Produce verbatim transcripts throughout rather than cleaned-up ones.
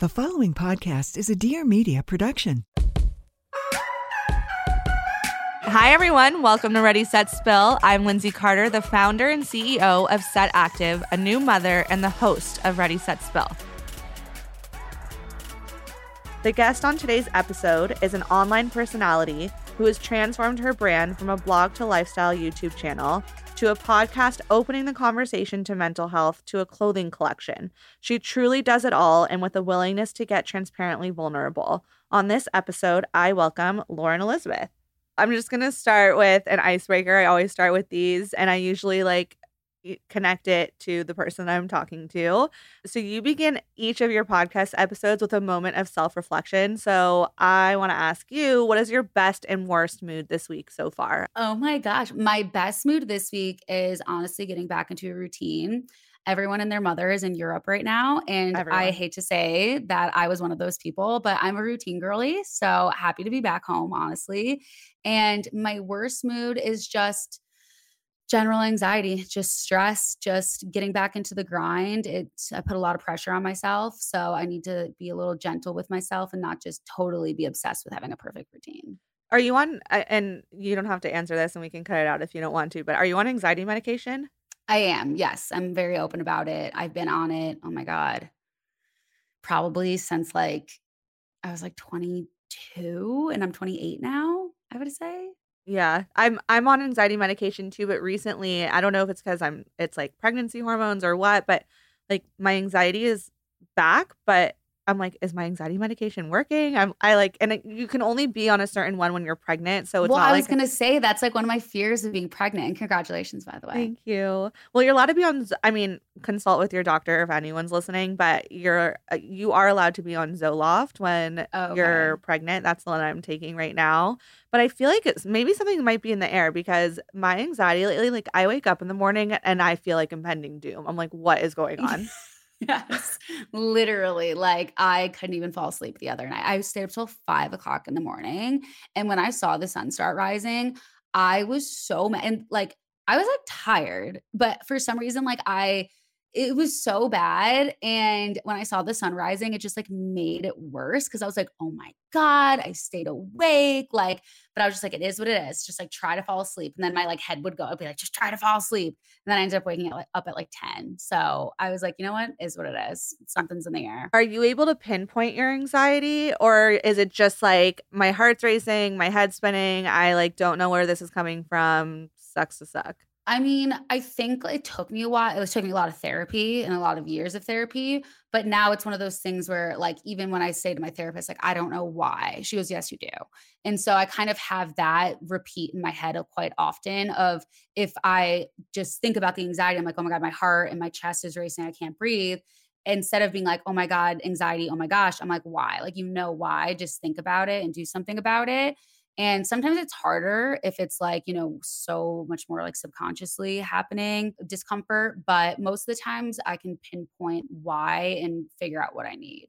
The following podcast is a Dear Media production. Hi, everyone. Welcome to Ready, Set, Spill. I'm Lindsay Carter, the founder and C E O of Set Active, a new mother and the host of Ready, Set, Spill. The guest on today's episode is an online personality who has transformed her brand from a blog to lifestyle YouTube channel to a podcast opening the conversation to mental health to a clothing collection. She truly does it all, and with a willingness to get transparently vulnerable. On this episode, I welcome Lauren Elizabeth. I'm just going to start with an icebreaker. I always start with these, and I usually like connect it to the person I'm talking to. So you begin each of your podcast episodes with a moment of self-reflection. So I want to ask you, what is your best and worst mood this week so far? Oh my gosh. My best mood this week is honestly getting back into a routine. Everyone and their mother is in Europe right now. And Everyone. I hate to say that I was one of those people, but I'm a routine girly. So happy to be back home, honestly. And my worst mood is just general anxiety, just stress, just getting back into the grind. It's, I put a lot of pressure on myself. So I need to be a little gentle with myself and not just totally be obsessed with having a perfect routine. Are you on, and you don't have to answer this and we can cut it out if you don't want to, but are you on anxiety medication? I am. Yes. I'm very open about it. I've been on it. Oh my God. Probably since like, I was like twenty-two and I'm twenty-eight now, I would say. Yeah, I'm I'm on anxiety medication too, but recently, I don't know if it's because I'm it's like pregnancy hormones or what, but like my anxiety is back, but I'm like, is my anxiety medication working? I'm I like, and it, you can only be on a certain one when you're pregnant, so it's well, not I like was gonna say that's like one of my fears of being pregnant. And congratulations, by the way. Thank you. Well, you're allowed to be on. I mean, consult with your doctor if anyone's listening, but you're you are allowed to be on Zoloft when Oh, okay. you're pregnant. That's the one I'm taking right now. But I feel like it's maybe something might be in the air because my anxiety lately, like I wake up in the morning and I feel like impending doom. I'm like, what is going on? Yes, literally. Like I couldn't even fall asleep the other night. I stayed up till five o'clock in the morning. And when I saw the sun start rising, I was so mad. And like, I was like tired, but for some reason, like I, it was so bad. And when I saw the sun rising, it just like made it worse. Cause I was like, oh my God, I stayed awake. Like, but I was just like, it is what it is. Just like try to fall asleep. And then my like head would go, I'd be like, just try to fall asleep. And then I ended up waking up, up at like ten. So I was like, you know what? It is what it is. Something's in the air. Are you able to pinpoint your anxiety, or is it just like my heart's racing, my head's spinning, I like don't know where this is coming from, sucks to suck? I mean, I think it took me a while. It was took me a lot of therapy and a lot of years of therapy. But now it's one of those things where like, even when I say to my therapist, like, I don't know why, she goes, yes, you do. And so I kind of have that repeat in my head quite often of if I just think about the anxiety, I'm like, oh my God, my heart and my chest is racing. I can't breathe. Instead of being like, oh my God, anxiety, oh my gosh, I'm like, why? Like, you know why? Just think about it and do something about it. And sometimes it's harder if it's like, you know, so much more like subconsciously happening discomfort. But most of the times I can pinpoint why and figure out what I need.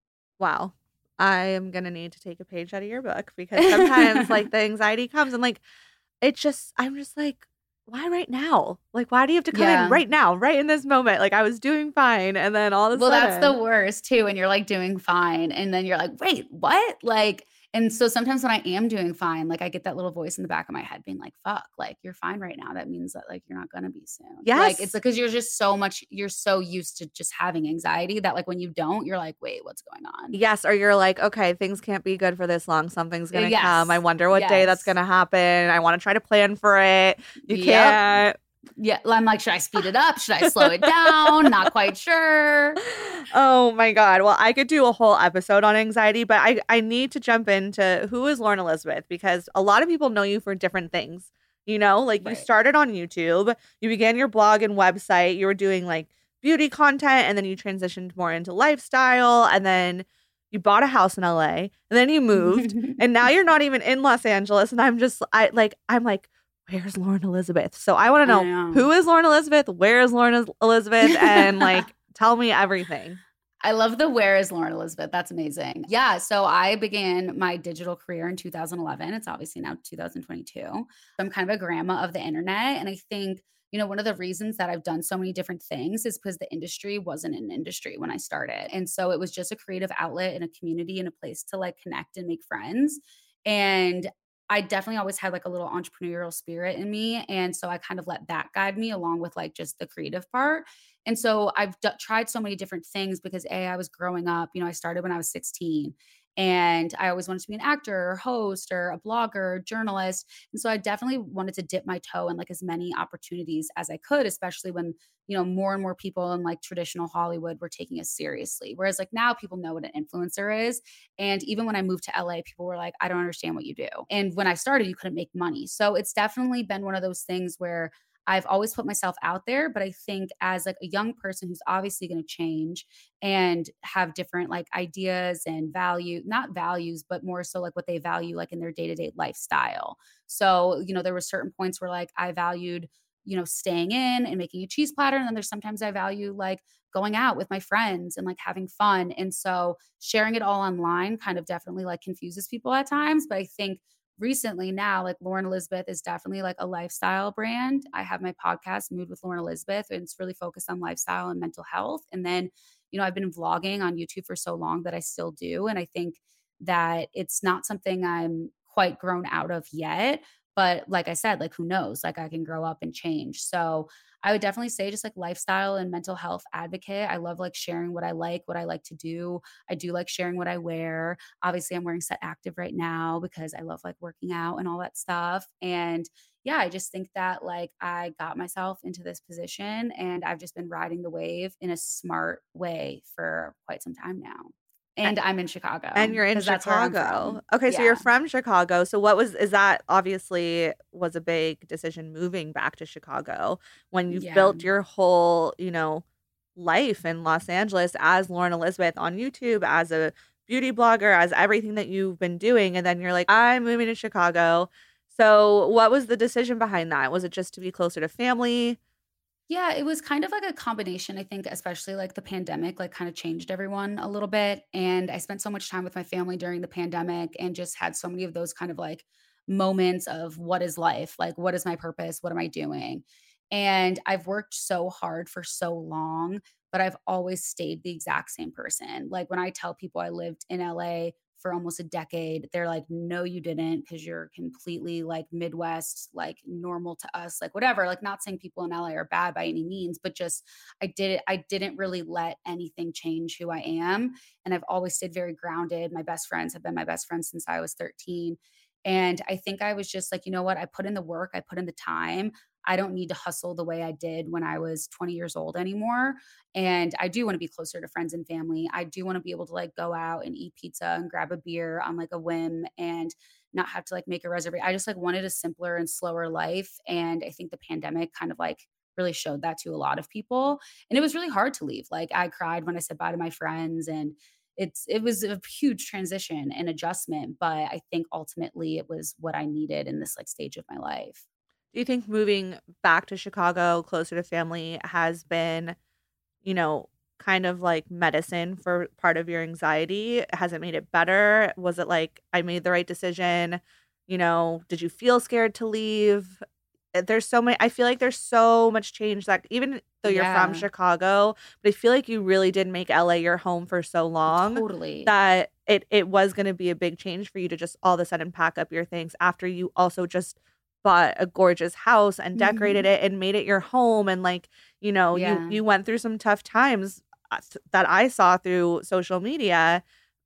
Wow. I am going to need to take a page out of your book because sometimes like the anxiety comes and like, it's just, I'm just like, why right now? Like, why do you have to come Yeah. in right now, right in this moment? Like I was doing fine. And then all of a Well, sudden. that's the worst too. And you're like doing fine. And then you're like, wait, what? Like, and so sometimes when I am doing fine, like I get that little voice in the back of my head being like, fuck, like you're fine right now. That means that like you're not going to be soon. Yes. Like it's because you're just so much, you're so used to just having anxiety that like when you don't, you're like, wait, what's going on? Yes. Or you're like, okay, things can't be good for this long. Something's going to Yes. come. I wonder what day that's Yes. going to happen. I want to try to plan for it. You Yep. can't. Yeah. I'm like, should I speed it up? Should I slow it down? Not quite sure. Oh my God. Well, I could do a whole episode on anxiety, but I, I need to jump into who is Lauren Elizabeth because a lot of people know you for different things. You know, like Right. you started on YouTube, you began your blog and website, you were doing like beauty content, and then you transitioned more into lifestyle, and then you bought a house in L A, and then you moved, and now you're not even in Los Angeles. And I'm just, I like, I'm like, where's Lauren Elizabeth? So I want to know, know. who is Lauren Elizabeth? Where is Lauren Elizabeth? And like, tell me everything. I love the where is Lauren Elizabeth. That's amazing. Yeah. So I began my digital career in two thousand eleven. It's obviously now two thousand twenty-two. So I'm kind of a grandma of the internet. And I think you know, one of the reasons that I've done so many different things is because the industry wasn't an industry when I started. And so it was just a creative outlet and a community and a place to like connect and make friends. And I definitely always had like a little entrepreneurial spirit in me. And so I kind of let that guide me along with like just the creative part. And so I've d- tried so many different things because A, I was growing up, you know, I started when I was sixteen and I always wanted to be an actor or host or a blogger, journalist. And so I definitely wanted to dip my toe in like as many opportunities as I could, especially when, you know, more and more people in like traditional Hollywood were taking us seriously. Whereas like now people know what an influencer is. And even when I moved to L A, people were like, I don't understand what you do. And when I started, you couldn't make money. So it's definitely been one of those things where I've always put myself out there, but I think as like a young person who's obviously going to change and have different like ideas and value, not values, but more so like what they value like in their day-to-day lifestyle. So, you know, there were certain points where like I valued, you know, staying in and making a cheese platter. And then there's sometimes I value like going out with my friends and like having fun. And so sharing it all online kind of definitely like confuses people at times. But I think recently now, like Lauren Elizabeth is definitely like a lifestyle brand. I have my podcast, Mood with Lauren Elizabeth, and it's really focused on lifestyle and mental health. And then, you know, I've been vlogging on YouTube for so long that I still do. And I think that it's not something I'm quite grown out of yet. But like I said, like who knows? Like I can grow up and change. So I would definitely say just like lifestyle and mental health advocate. I love like sharing what I like, what I like to do. I do like sharing what I wear. Obviously, I'm wearing Set Active right now because I love like working out and all that stuff. And yeah, I just think that like I got myself into this position and I've just been riding the wave in a smart way for quite some time now. And I'm in Chicago And you're in because that's where I'm Chicago. from. Okay, so you're Yeah. from Chicago. So what was is that obviously was a big decision moving back to Chicago when you've Yeah. built your whole, you know, life in Los Angeles as Lauren Elizabeth on YouTube, as a beauty blogger, as everything that you've been doing, and then you're like, I'm moving to Chicago. So what was the decision behind that? Was it just to be closer to family? Yeah, it was kind of like a combination. I think, especially like the pandemic, like kind of changed everyone a little bit. And I spent so much time with my family during the pandemic and just had so many of those kind of like moments of what is life? Like, what is my purpose? What am I doing? And I've worked so hard for so long, but I've always stayed the exact same person. Like, when I tell people I lived in L A for almost a decade, they're like, no, you didn't, because you're completely like Midwest, like normal to us, like whatever. Like, not saying people in L A are bad by any means, but just I did it. I didn't really let anything change who I am. And I've always stayed very grounded. My best friends have been my best friends since I was thirteen. And I think I was just like, you know what? I put in the work, I put in the time. I don't need to hustle the way I did when I was twenty years old anymore. And I do want to be closer to friends and family. I do want to be able to like go out and eat pizza and grab a beer on like a whim and not have to like make a reservation. I just like wanted a simpler and slower life. And I think the pandemic kind of like really showed that to a lot of people. And it was really hard to leave. Like, I cried when I said bye to my friends, and it's it was a huge transition and adjustment. But I think ultimately it was what I needed in this like stage of my life. Do you think moving back to Chicago closer to family has been, you know, kind of like medicine for part of your anxiety? Has it made it better? Was it like, I made the right decision? You know, did you feel scared to leave? Uh, There's so many, I feel like there's so much change that even though you're from Yeah, Chicago, but I feel like you really did make L A your home for so long totally. that it, it was going to be a big change for you to just all of a sudden pack up your things after you also just bought a gorgeous house and decorated Mhm. it and made it your home. And like, you know, you Yeah. you went through some tough times uh, s- that I saw through social media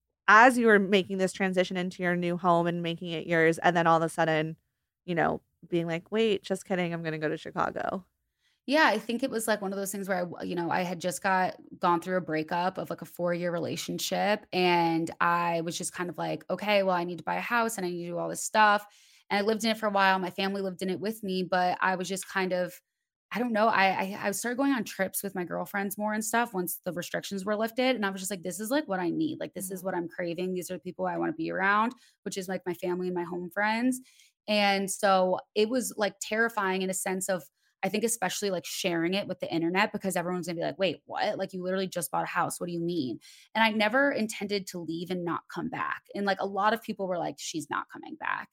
as you were making this transition into your new home and making it yours, and then all of a sudden, you know, being like, wait, just kidding, I'm gonna go to Chicago. Yeah, I think it was like one of those things where I, w- you know, I had just got gone through a breakup of like a four year relationship. And I was just kind of like, okay, well, I need to buy a house and I need to do all this stuff. And I lived in it for a while. My family lived in it with me, but I was just kind of, I don't know. I, I I started going on trips with my girlfriends more and stuff once the restrictions were lifted. And I was just like, this is like what I need. Like, this is Mhm. what I'm craving. These are the people I want to be around, which is like my family and my home friends. And so it was like terrifying in a sense of, I think especially like sharing it with the internet because everyone's gonna be like, wait, what? Like, you literally just bought a house. What do you mean? And I never intended to leave and not come back. And like a lot of people were like, she's not coming back.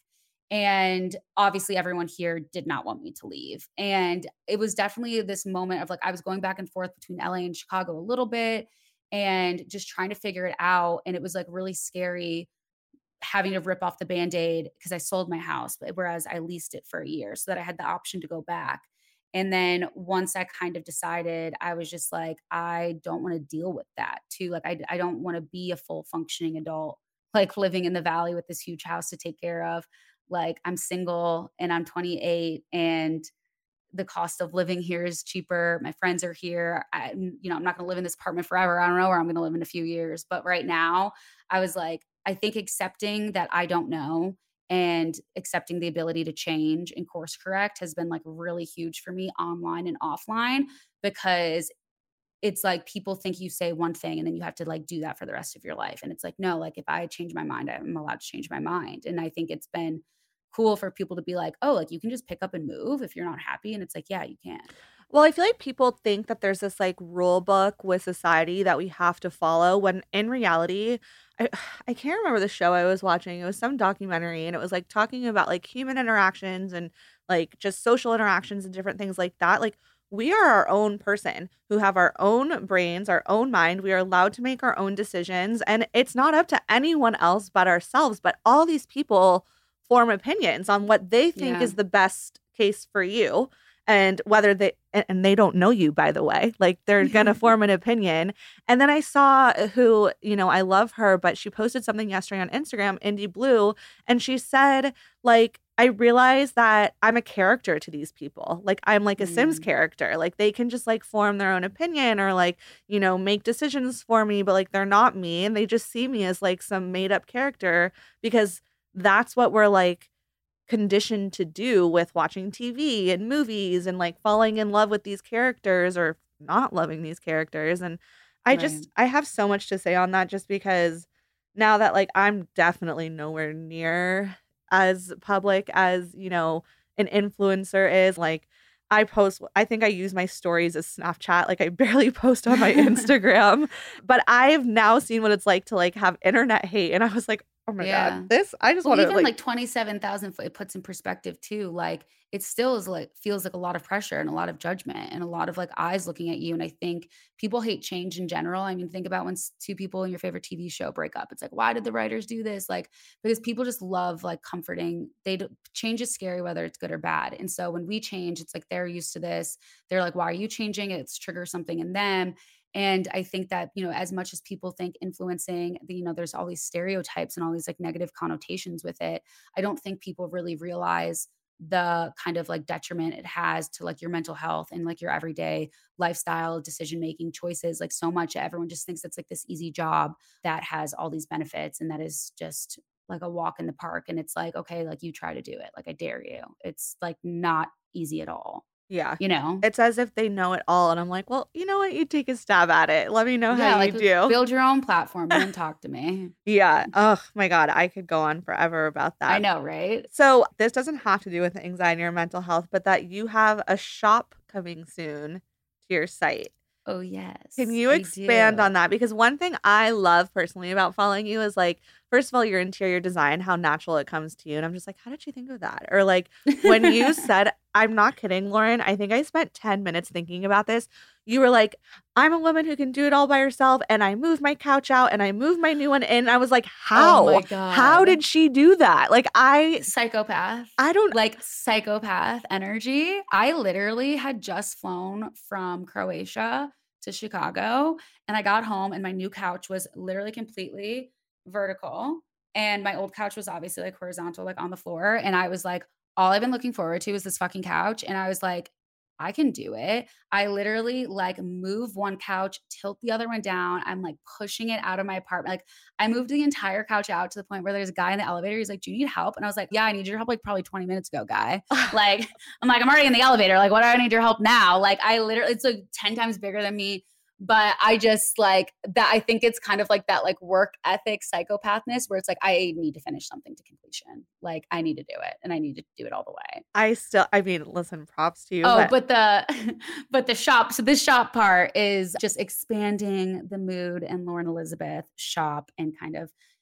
And obviously everyone here did not want me to leave. And it was definitely this moment of like, I was going back and forth between L A and Chicago a little bit and just trying to figure it out. And it was like really scary having to rip off the Band-Aid because I sold my house, whereas I leased it for a year so that I had the option to go back. And then once I kind of decided, I was just like, I don't want to deal with that too. Like, I, I don't want to be a full functioning adult, like living in the valley with this huge house to take care of. Like, I'm single and I'm twenty-eight and the cost of living here is cheaper. My friends are here. I, you know, I'm not going to live in this apartment forever. I don't know where I'm going to live in a few years. But right now I was like, I think accepting that I don't know and accepting the ability to change and course correct has been like really huge for me online and offline, because it's like people think you say one thing and then you have to like do that for the rest of your life. And it's like, no, like if I change my mind, I'm allowed to change my mind. And I think it's been cool for people to be like, oh, like you can just pick up and move if you're not happy. And it's like, yeah, you can. Well, I feel like people think that there's this like rule book with society that we have to follow, when in reality, I, I can't remember the show I was watching. It was some documentary and it was like talking about like human interactions and like just social interactions and different things like that. Like, we are our own person who have our own brains, our own mind. We are allowed to make our own decisions, and it's not up to anyone else but ourselves. But all these people form opinions on what they think Yeah. is the best case for you. And whether they, and they don't know you, by the way, like they're going to form an opinion. And then I saw who, you know, I love her, but she posted something yesterday on Instagram, Indie Blue. And she said, like, I realize that I'm a character to these people. Like, I'm like a mm. Sims character. Like, they can just like form their own opinion or like, you know, make decisions for me, but like they're not me. And they just see me as like some made up character, because that's what we're like conditioned to do with watching T V and movies and like falling in love with these characters or not loving these characters. And I Right. just, I have so much to say on that, just because now that like I'm definitely nowhere near as public as, you know, an influencer is. Like, I post, I think I use my stories as Snapchat. Like, I barely post on my Instagram, but I've now seen what it's like to like have internet hate. And I was like, oh my Yeah. God, this, I just Well, want to even like, like twenty-seven thousand, it puts in perspective too. Like, it still is like, feels like a lot of pressure and a lot of judgment and a lot of like eyes looking at you. And I think people hate change in general. I mean, think about when s- two people in your favorite T V show break up. It's like, why did the writers do this? Like, because people just love like comforting. They do, change is scary, whether it's good or bad. And so when we change, it's like, they're used to this. They're like, why are you changing? It's trigger something in them. And I think that, you know, as much as people think influencing, you know, there's all these stereotypes and all these like negative connotations with it. I don't think people really realize the kind of like detriment it has to like your mental health and like your everyday lifestyle, decision-making choices. Like, so much, everyone just thinks it's like this easy job that has all these benefits and that is just like a walk in the park. And it's like, okay, like you try to do it. Like, I dare you. It's like not easy at all. yeah. You know? It's as if they know it all. And I'm like, well, you know what? You take a stab at it. Let me know Yeah, how like you do. build your own platform and then talk to me. Yeah. Oh my God. I could go on forever about that. I know, right? So this doesn't have to do with anxiety or mental health, but that you have a shop coming soon to your site. Oh, yes. Can you I expand do. on that? Because one thing I love personally about following you is like, first of all, your interior design, how natural it comes to you. And I'm just like, how did you think of that? Or like when you said, I'm not kidding, Lauren, I think I spent ten minutes thinking about this. You were like, I'm a woman who can do it all by herself. And I moved my couch out and I moved my new one in. I was like, how? Oh my God. How did she do that? Like, I, Psychopath. I don't Like psychopath energy. I literally had just flown from Croatia to Chicago and I got home and my new couch was literally completely vertical and my old couch was obviously like horizontal, like on the floor. And I was like, all I've been looking forward to is this fucking couch. And I was like, I can do it. I literally like move one couch, tilt the other one down. I'm like pushing it out of my apartment. Like I moved the entire couch out to the point where there's a guy in the elevator. He's like, do you need help? And I was like, yeah, I need your help like probably twenty minutes ago, guy. Like, I'm like, I'm already in the elevator. Like, what do I need your help now? Like I literally, it's like ten times bigger than me. But I just like that. I think it's kind of like that, like work ethic psychopathness where it's like, I need to finish something to completion. Like I need to do it and I need to do it all the way. I still, I mean, listen, props to you. Oh, but- but the, but the shop. So this shop part is just expanding the Mood and Lauren Elizabeth shop and kind of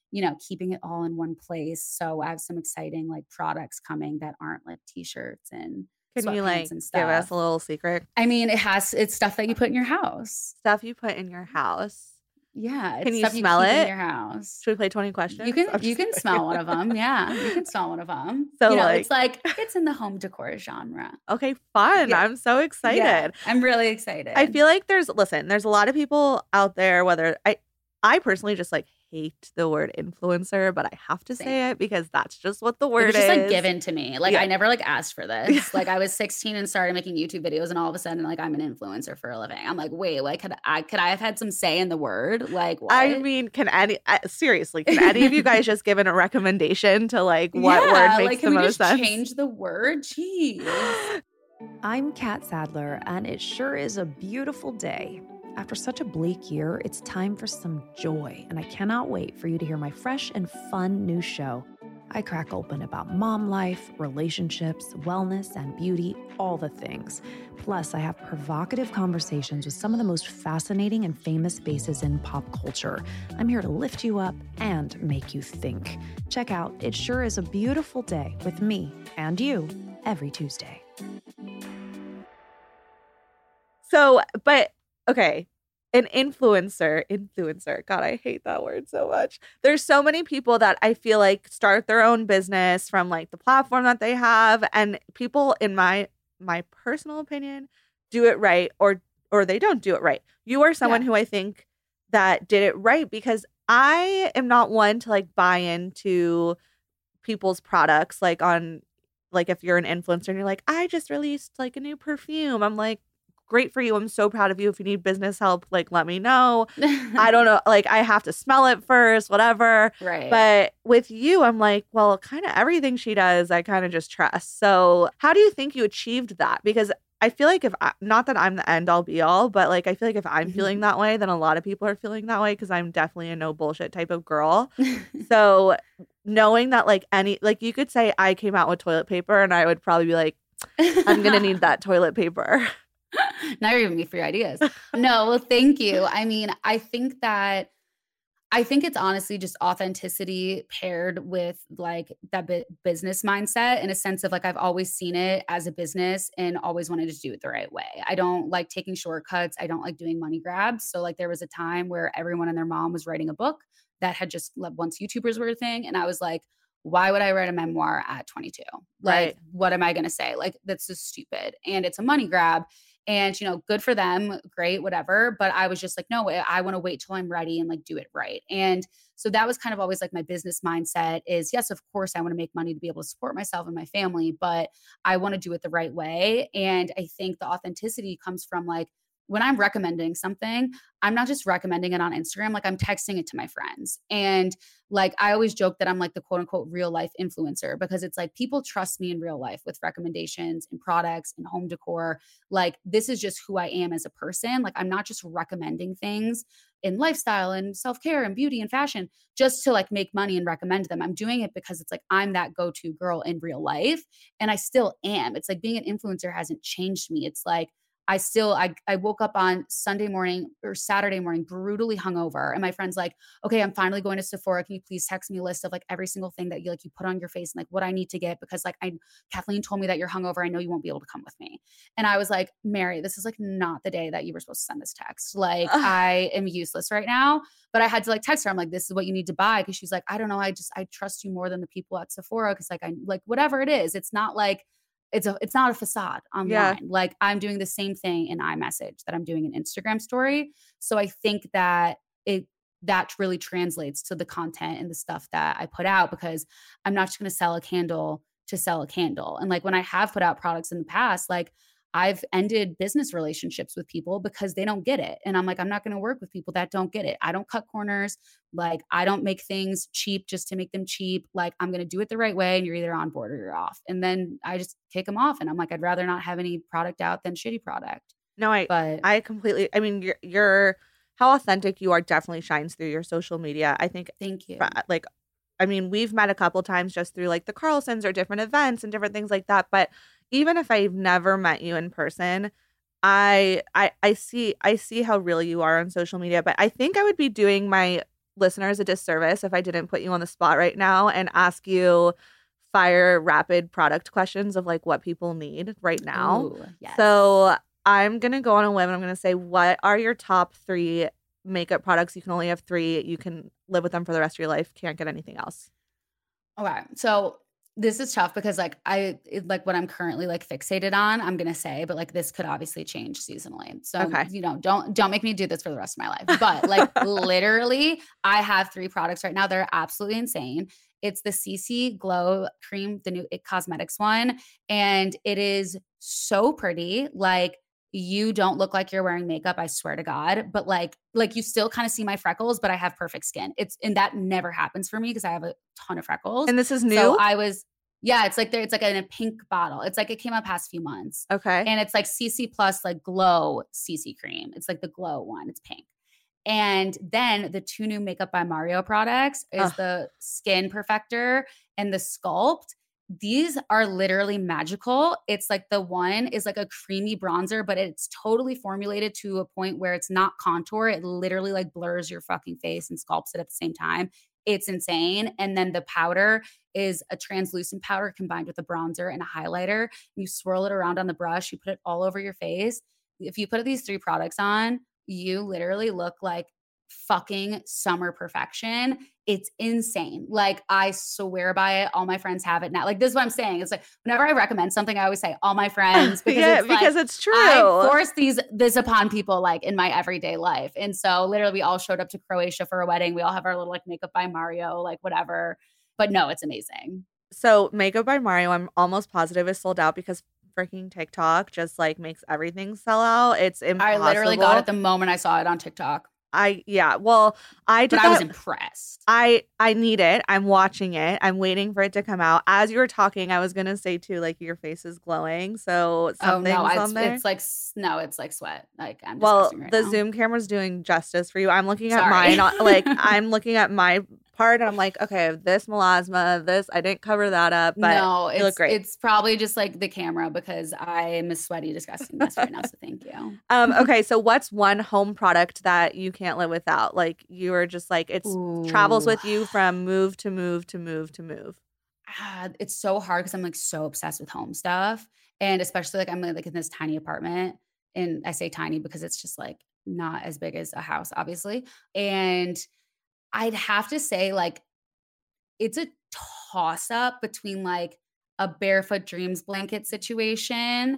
you know, keeping it all in one place. So I have some exciting like products coming that aren't like t-shirts and Can you like sweatpants and stuff. give us a little secret? I mean, it has, it's stuff that you put in your house. Stuff you put in your house. Yeah. It's Can you stuff smell you keep it? in your house. Should we play twenty questions? You can, I'm you just can kidding. smell one of them. Yeah. You can smell one of them. So you know, like, it's like, it's in the home decor genre. okay, fun. Yeah. I'm so excited. Yeah, I'm really excited. I feel like there's, listen, there's a lot of people out there, whether I, I personally just like hate the word influencer, but I have to Same. say it because that's just what the It word was just is. like given to me. Like Yeah. I never like asked for this. Yeah. Like I was sixteen and started making YouTube videos, and all of a sudden, like I'm an influencer for a living. I'm like, wait, like could I could I have had some say in the word? Like what? I mean, can any uh, seriously? Can any of you guys just give it a recommendation to like what yeah, word makes like, can the we most just sense? change the word? Jeez. I'm Kat Sadler, and it sure is a beautiful day. After such a bleak year, it's time for some joy, and I cannot wait for you to hear my fresh and fun new show. I crack open about mom life, relationships, wellness, and beauty, all the things. Plus, I have provocative conversations with some of the most fascinating and famous faces in pop culture. I'm here to lift you up and make you think. Check out It Sure Is a Beautiful Day with me and you every Tuesday. So, but okay, an influencer, influencer. God, I hate that word so much. There's so many people that I feel like start their own business from like the platform that they have, and people, in my my personal opinion, do it right or or they don't do it right. You are someone Yeah. who I think that did it right, because I am not one to like buy into people's products like on like if you're an influencer and you're like, I just released like a new perfume. I'm like, great for you. I'm so proud of you. If you need business help, like let me know. I don't know. Like I have to smell it first, whatever. Right. But with you, I'm like, well, kind of everything she does, I kind of just trust. So how do you think you achieved that? Because I feel like if I, not that I'm the end all be all, but like I feel like if I'm feeling that way, then a lot of people are feeling that way, because I'm definitely a no bullshit type of girl. So knowing that like any, like you could say I came out with toilet paper and I would probably be like, I'm going to need that toilet paper. Now you're giving me free ideas. No, well, thank you. I mean, I think that I think it's honestly just authenticity paired with like that bu- business mindset, in a sense of like I've always seen it as a business and always wanted to do it the right way. I don't like taking shortcuts. I don't like doing money grabs. So like there was a time where everyone and their mom was writing a book that had just once YouTubers were a thing, and I was like, why would I write a memoir at twenty-two? Like, Right. what am I going to say? Like, that's just stupid. And it's a money grab. And, you know, good for them, great, whatever. But I was just like, no, I want to wait till I'm ready and like do it right. And so that was kind of always like my business mindset is, yes, of course, I want to make money to be able to support myself and my family, but I want to do it the right way. And I think the authenticity comes from like, when I'm recommending something, I'm not just recommending it on Instagram, like I'm texting it to my friends. And like, I always joke that I'm like the quote unquote real life influencer, because it's like people trust me in real life with recommendations and products and home decor. Like this is just who I am as a person. Like I'm not just recommending things in lifestyle and self-care and beauty and fashion just to like make money and recommend them. I'm doing it because it's like I'm that go-to girl in real life. And I still am. It's like being an influencer hasn't changed me. It's like I still, I, I woke up on Sunday morning or Saturday morning, brutally hungover. And my friend's like, okay, I'm finally going to Sephora. Can you please text me a list of like every single thing that you like, you put on your face and like what I need to get? Because like I, Kathleen told me that you're hungover. I know you won't be able to come with me. And I was like, Mary, this is like not the day that you were supposed to send this text. Like I am useless right now, but I had to like text her. I'm like, this is what you need to buy. Cause she's like, I don't know. I just, I trust you more than the people at Sephora. Cause like, I like whatever it is, it's not like, It's a, it's not a facade online. Yeah. Like I'm doing the same thing in iMessage that I'm doing an Instagram story. So I think that it, that really translates to the content and the stuff that I put out, because I'm not just going to sell a candle to sell a candle. And like when I have put out products in the past, like I've ended business relationships with people because they don't get it. And I'm like, I'm not going to work with people that don't get it. I don't cut corners. Like I don't make things cheap just to make them cheap. Like I'm going to do it the right way, and you're either on board or you're off. And then I just take them off. And I'm like, I'd rather not have any product out than shitty product. No, I, But I completely, I mean, you're, you're, how authentic you are definitely shines through your social media. I think thank you. like, I mean, we've met a couple times just through like the Carlsons or different events and different things like that. But even if I've never met you in person, I, I, I see, I see how real you are on social media. But I think I would be doing my listeners a disservice if I didn't put you on the spot right now and ask you fire rapid product questions of like what people need right now. Ooh, yes. So I'm going to go on a limb and I'm going to say, what are your top three makeup products? You can only have three. You can live with them for the rest of your life. Can't get anything else. Okay. So this is tough because like I it, like what I'm currently like fixated on, I'm gonna say, but like this could obviously change seasonally. So Okay. you know, don't don't make me do this for the rest of my life. But like literally, I have three products right now that are absolutely insane. It's the C C Glow Cream, the new It Cosmetics one, and it is so pretty. Like you don't look like you're wearing makeup, I swear to God. But like, like you still kind of see my freckles, but I have perfect skin. It's and that never happens for me because I have a ton of freckles. And this is new? So I was, yeah, it's like there, it's like in a pink bottle. It's like it came out past few months. Okay. And it's like C C plus like Glow C C cream. It's like the Glow one. It's pink. And then the two new Makeup by Mario products is Ugh. the Skin Perfector and the Sculpt. These are literally magical. It's like the one is like a creamy bronzer, but it's totally formulated to a point where it's not contour. It literally like blurs your fucking face and sculpts it at the same time. It's insane. And then the powder is a translucent powder combined with a bronzer and a highlighter. You swirl it around on the brush. You put it all over your face. If you put these three products on, you literally look like fucking summer perfection. It's insane. Like I swear by it. All my friends have it now. Like this is what I'm saying. It's like whenever I recommend something, I always say all my friends because yeah, it's because like, it's true. I force these this upon people like in my everyday life. And so literally we all showed up to Croatia for a wedding. We all have our little like Makeup by Mario, like whatever. But no, it's amazing. So Makeup by Mario, I'm almost positive is sold out because freaking TikTok just like makes everything sell out. It's impossible. I literally got it the moment I saw it on TikTok. I yeah. Well, I did But that. I was impressed. I I need it. I'm watching it. I'm waiting for it to come out. As you were talking, I was gonna say too, like your face is glowing. So something's oh no, on it's, there. it's like no, it's like sweat. Like I'm well, right the now. Zoom camera's doing justice for you. I'm looking at Sorry. mine. Like I'm looking at my part, and I'm like, okay, this melasma, this I didn't cover that up, but no, you it's look great. It's probably just like the camera because I'm a sweaty, disgusting mess right now. So thank you. Um. Okay. So what's one home product that you can't live without? Like you are just like it's Ooh. travels with you from move to move to move to move. Ah, it's so hard because I'm like so obsessed with home stuff, and especially like I'm like in this tiny apartment, and I say tiny because it's just like not as big as a house, obviously. And I'd have to say like it's a toss up between like a Barefoot Dreams blanket situation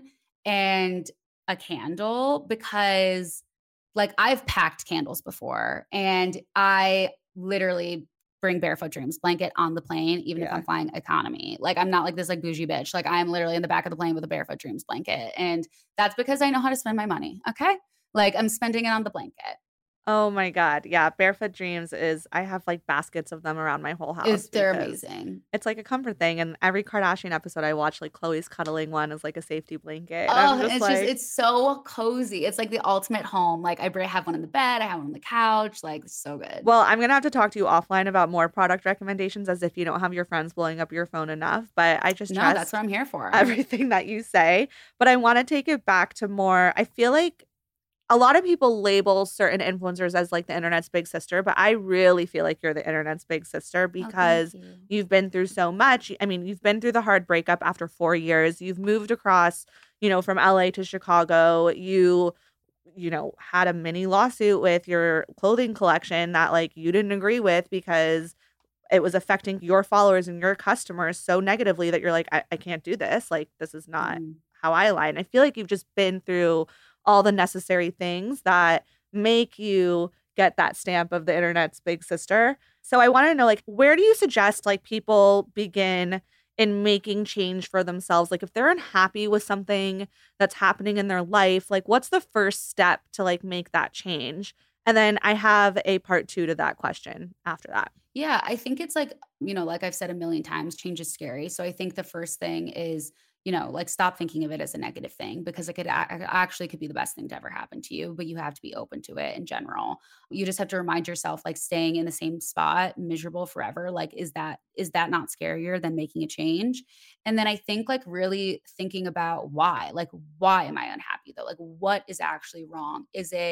and a candle because like I've packed candles before and I literally bring Barefoot Dreams blanket on the plane, even Yeah. if I'm flying economy. Like I'm not like this like bougie bitch. Like I'm literally in the back of the plane with a Barefoot Dreams blanket. And that's because I know how to spend my money. Okay. Like I'm spending it on the blanket. Oh my God. Yeah. Barefoot Dreams is, I have like baskets of them around my whole house. It's, they're because amazing. It's like a comfort thing. And every Kardashian episode I watch, like Khloe's cuddling one is like a safety blanket. And Oh, I'm just it's like, just, it's so cozy. It's like the ultimate home. Like I br- have one in the bed. I have one on the couch. Like it's so good. well, I'm going to have to talk to you offline about more product recommendations as if you don't have your friends blowing up your phone enough. But I just no, trust that's what I'm here for. everything that you say. But I want to take it back to more, I feel like a lot of people label certain influencers as like the internet's big sister, but I really feel like you're the internet's big sister because oh, thank you. you've been through so much. I mean, you've been through the hard breakup after four years. You've moved across, you know, from L A to Chicago. You, you know, had a mini lawsuit with your clothing collection that like you didn't agree with because it was affecting your followers and your customers so negatively that you're like, I, I can't do this. Like, this is not Mm. how I align. I feel like you've just been through all the necessary things that make you get that stamp of the internet's big sister. So I want to know, like, where do you suggest like people begin in making change for themselves? Like if they're unhappy with something that's happening in their life, like what's the first step to like make that change? And then I have a part two to that question after that. Yeah, I think it's like, you know, like I've said a million times, change is scary. So I think the first thing is, you know, like stop thinking of it as a negative thing because it could a- actually could be the best thing to ever happen to you, but you have to be open to it in general. You just have to remind yourself like staying in the same spot, miserable forever. Like, is that, is that not scarier than making a change? And then I think like really thinking about why, like, why am I unhappy though? Like what is actually wrong? Is it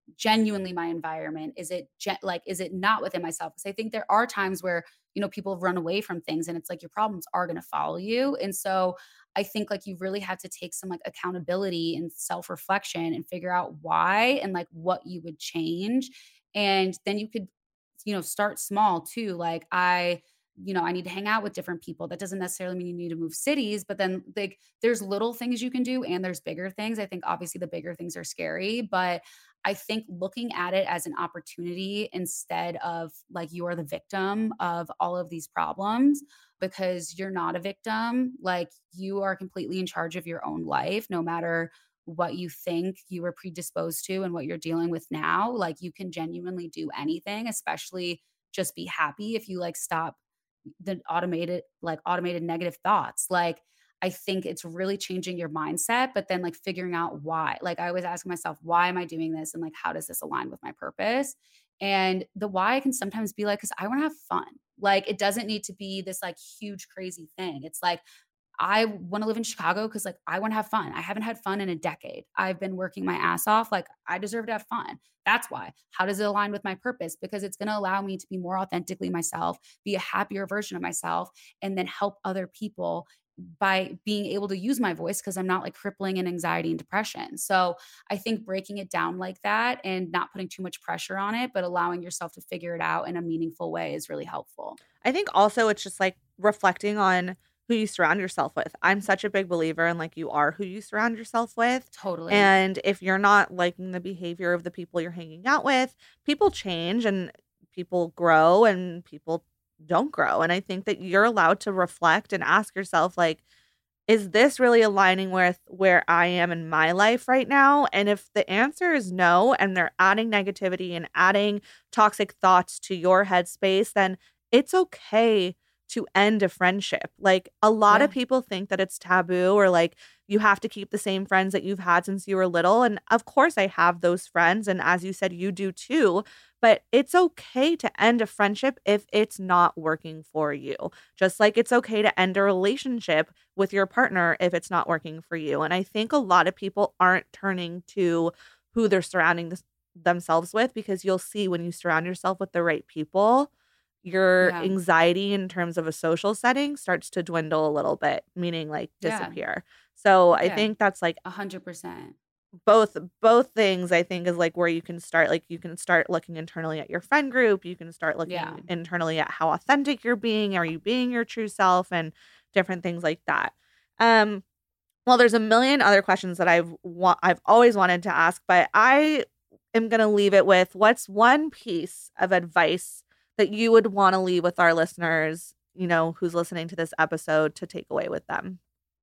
genuinely my environment? Is it ge- like, is it not within myself? Because I think there are times where, you know, people run away from things and it's like your problems are going to follow you. And so I think like you really have to take some like accountability and self-reflection and figure out why and like what you would change. And then you could, you know, start small too. Like I, you know, I need to hang out with different people. That doesn't necessarily mean you need to move cities, but then like there's little things you can do and there's bigger things. I think obviously the bigger things are scary, but I think looking at it as an opportunity instead of like you are the victim of all of these problems, because you're not a victim. Like you are completely in charge of your own life, no matter what you think you were predisposed to and what you're dealing with now. Like you can genuinely do anything, especially just be happy if you like stop the automated, like automated negative thoughts. Like I think it's really changing your mindset, but then like figuring out why. Like I was asking myself, why am I doing this? And like, how does this align with my purpose? And the why can sometimes be like, because I want to have fun. Like it doesn't need to be this like huge, crazy thing. It's like, I want to live in Chicago because like I want to have fun. I haven't had fun in a decade. I've been working my ass off. Like I deserve to have fun. That's why. How does it align with my purpose? Because it's going to allow me to be more authentically myself, be a happier version of myself, and then help other people by being able to use my voice because I'm not like crippling in anxiety and depression. So I think breaking it down like that and not putting too much pressure on it, but allowing yourself to figure it out in a meaningful way is really helpful. I think also it's just like reflecting on who you surround yourself with. I'm such a big believer in like you are who you surround yourself with. Totally. And if you're not liking the behavior of the people you're hanging out with, people change and people grow and people don't grow. And I think that you're allowed to reflect and ask yourself like, is this really aligning with where I am in my life right now? And if the answer is no, and they're adding negativity and adding toxic thoughts to your headspace, then it's okay to end a friendship. Like a lot Yeah. of people think that it's taboo or like you have to keep the same friends that you've had since you were little. And of course I have those friends. And as you said, you do too. But it's okay to end a friendship if it's not working for you. Just like it's okay to end a relationship with your partner if it's not working for you. And I think a lot of people aren't turning to who they're surrounding this, themselves with, because you'll see when you surround yourself with the right people, your Yeah. anxiety in terms of a social setting starts to dwindle a little bit, meaning like Yeah. disappear. So I Yeah. think that's like A hundred percent. both both things I think is like where you can start. Like you can start looking internally at your friend group. You can start looking Yeah. internally at how authentic you're being. Are you being your true self and different things like that. Um, well, there's a million other questions that I've wa- I've always wanted to ask, but I am gonna leave it with what's one piece of advice that you would want to leave with our listeners, you know, who's listening to this episode to take away with them?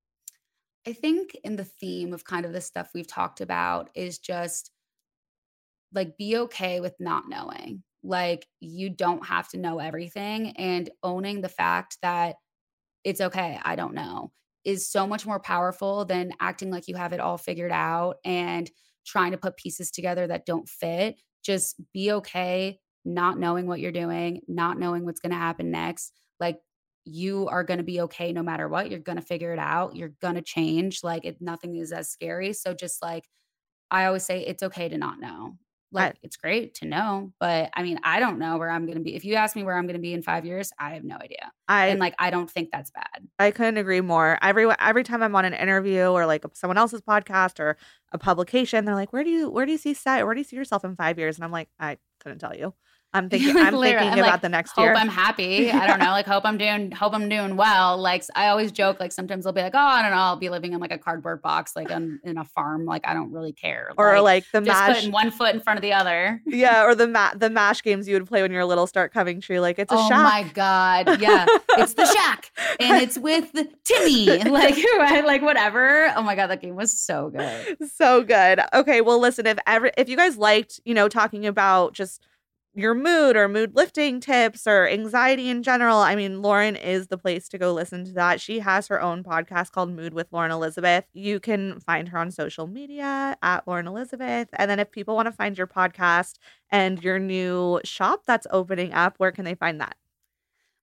I think in the theme of kind of the stuff we've talked about is just like be okay with not knowing. Like you don't have to know everything, and owning the fact that it's okay, I don't know, is so much more powerful than acting like you have it all figured out and trying to put pieces together that don't fit. Just be okay not knowing what you're doing, not knowing what's going to happen next. Like you are going to be okay no matter what. You're going to figure it out. You're going to change. Like it, nothing is as scary. So just like I always say, it's okay to not know. I, Like it's great to know, but I mean, I don't know where I'm going to be. If you ask me where I'm going to be in five years, I have no idea. I And like, I don't think that's bad. I couldn't agree more. Every every time I'm on an interview or like someone else's podcast or a publication, they're like, "Where do you where do you see set? Where do you see yourself in five years?" And I'm like, I couldn't tell you. I'm thinking I'm Literally. thinking I'm about like, the next hope year. I'm happy. I don't know. Like, hope I'm doing, hope I'm doing well. Like, I always joke, like, sometimes I'll be like, oh, I don't know. I'll be living in like a cardboard box, like on, in a farm. Like, I don't really care. Or like the just mash, putting one foot in front of the other. yeah, or the ma- the mash games you would play when you were little start coming true. Like it's a Oh shack. my God. Yeah. It's the shack. And it's with Timmy. Like, right? Like, whatever. Oh my God. That game was so good. So good. Okay, well, listen, if ever if you guys liked, you know, talking about just your mood or mood lifting tips or anxiety in general, I mean, Lauren is the place to go listen to that. She has her own podcast called Mood with Lauren Elizabeth. You can find her on social media at Lauren Elizabeth. And then if people want to find your podcast and your new shop that's opening up, where can they find that?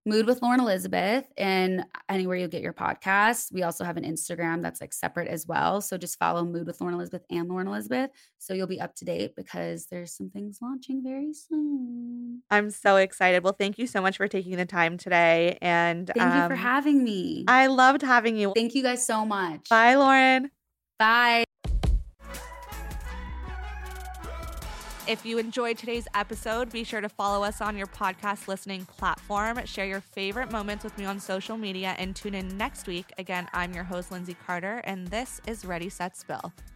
Mood with Lauren Elizabeth, and anywhere you get your podcasts. We also have an Instagram that's like separate as well. So just follow Mood with Lauren Elizabeth and Lauren Elizabeth. So you'll be up to date because there's some things launching very soon. I'm so excited. Well, thank you so much for taking the time today. And thank um, you for having me. I loved having you. Thank you guys so much. Bye, Lauren. Bye. If you enjoyed today's episode, be sure to follow us on your podcast listening platform. Share your favorite moments with me on social media and tune in next week. Again, I'm your host, Lindsay Carter, and this is Ready, Set, Spill.